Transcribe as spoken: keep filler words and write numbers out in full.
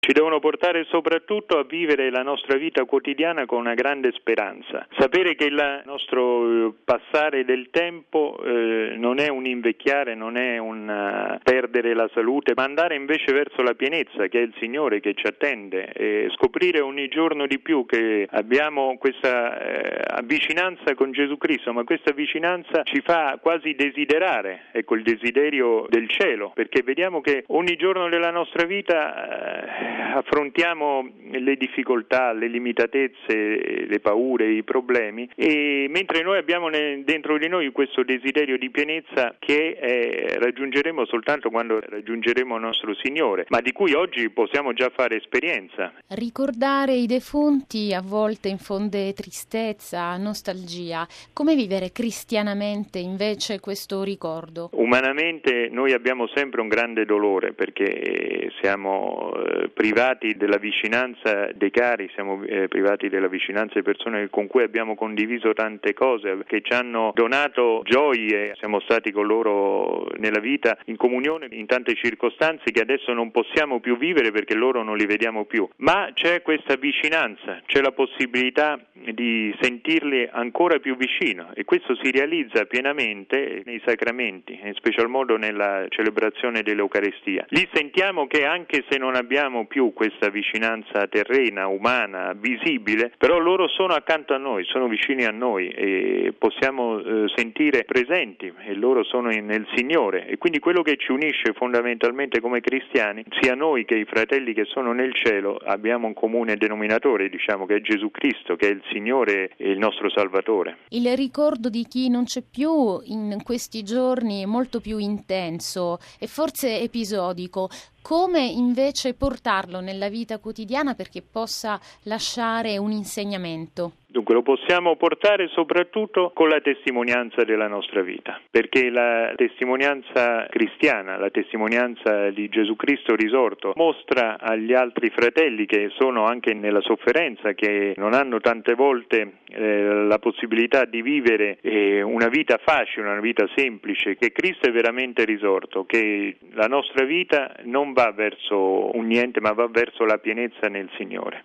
ci devono portare soprattutto a vivere la nostra vita quotidiana con una grande speranza. Sapere che il nostro passare del tempo eh, non è un invecchiare, non è un uh, perdere la salute, ma andare invece verso la pienezza, che è il Signore che ci attende, e scoprire ogni giorno di più che abbiamo questa eh, avvicinanza con Gesù Cristo, ma questa vicinanza ci fa quasi desiderare, ecco, il desiderio del cielo, perché vediamo che ogni giorno della nostra vita eh, affrontiamo le difficoltà, le limitatezze, le paure, i problemi, e mentre noi abbiamo ne, dentro di noi questo desiderio di pienezza che eh, raggiungeremo soltanto quando raggiungeremo il nostro Signore, ma di cui oggi possiamo già fare esperienza. Ricordare i defunti a volte infonde tristezza, nostalgia. Come vivere cristianamente invece questo ricordo? Umanamente noi abbiamo sempre un grande dolore perché siamo eh, privati della vicinanza dei cari, siamo eh, privati della vicinanza di persone con cui abbiamo condiviso tante cose, che ci hanno donato gioie, siamo stati con loro nella vita in comunione in tante circostanze che adesso non possiamo più vivere perché loro non li vediamo più, ma c'è questa vicinanza, c'è la possibilità di sentirli ancora più vicino, e questo si realizza pienamente nei sacramenti, in special modo nella celebrazione dell'Eucaristia. Lì sentiamo che anche se non abbiamo più questa vicinanza terrena, umana, visibile, però loro sono accanto a noi, sono vicini a noi e possiamo eh, sentire presenti, e loro sono in, nel Signore, e quindi quello che ci unisce fondamentalmente come cristiani, sia noi che i fratelli che sono nel cielo, abbiamo un comune denominatore, diciamo, che è Gesù Cristo, che è il Signore e il nostro Salvatore. Il ricordo di chi non c'è più in questi giorni è molto più intenso e forse episodico. Come invece portarlo nella vita quotidiana perché possa lasciare un insegnamento? Dunque lo possiamo portare soprattutto con la testimonianza della nostra vita, perché la testimonianza cristiana, la testimonianza di Gesù Cristo risorto, mostra agli altri fratelli che sono anche nella sofferenza, che non hanno tante volte eh, la possibilità di vivere eh, una vita facile, una vita semplice, che Cristo è veramente risorto, che la nostra vita non va verso un niente ma va verso la pienezza nel Signore.